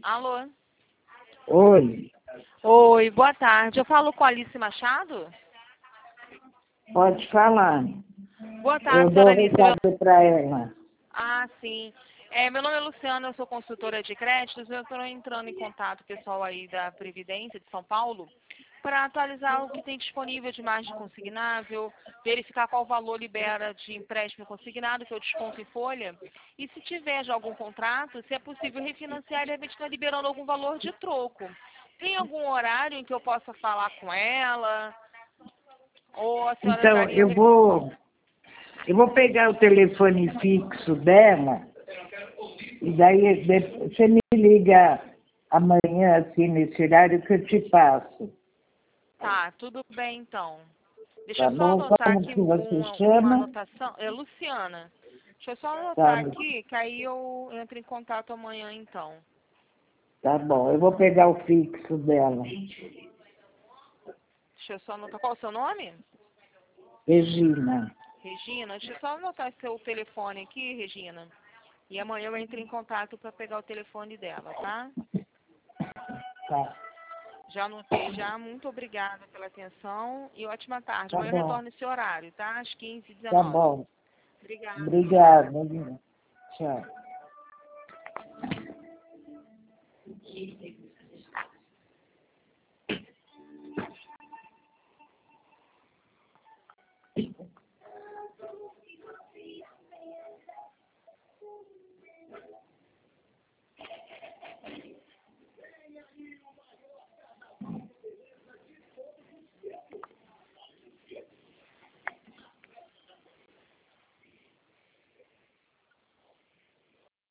Alô? Oi, Oi, boa tarde. Eu falo com a Alice Machado? pode falar. Boa Eu tarde, dou senhora o Alice. recado para ela. Sim. Meu nome é Luciana, eu sou consultora de créditos. Eu estou entrando em contato com o pessoal aí da Previdência de São Paulo para atualizar o que tem disponível de margem consignável, verificar qual valor libera de empréstimo consignado, que eu desconto em folha, e se tiver já algum contrato, se é possível refinanciar e de repente está liberando algum valor de troco. Tem algum horário em que eu possa falar com ela? Ou a senhora Então, daria... eu vou pegar o telefone fixo dela e daí você me liga amanhã, assim, nesse horário que eu te passo. Tá, tudo bem então. Deixa Tá eu só bom? anotar Como aqui que você uma chama? anotação. É Luciana. Deixa eu só Tá, anotar aqui, que aí eu entro em contato amanhã então. tá bom, eu vou pegar o fixo dela. Deixa eu só anotar. Qual é o seu nome? Regina. Regina. Deixa eu só anotar seu telefone aqui, Regina. E amanhã eu entro em contato para pegar o telefone dela, tá? Tá, Já anotei já. Muito obrigada pela atenção e ótima tarde. tá Amanhã eu bom, retorno esse horário, tá? Às 15h19. tá bom. Obrigada. Obrigada. Tchau.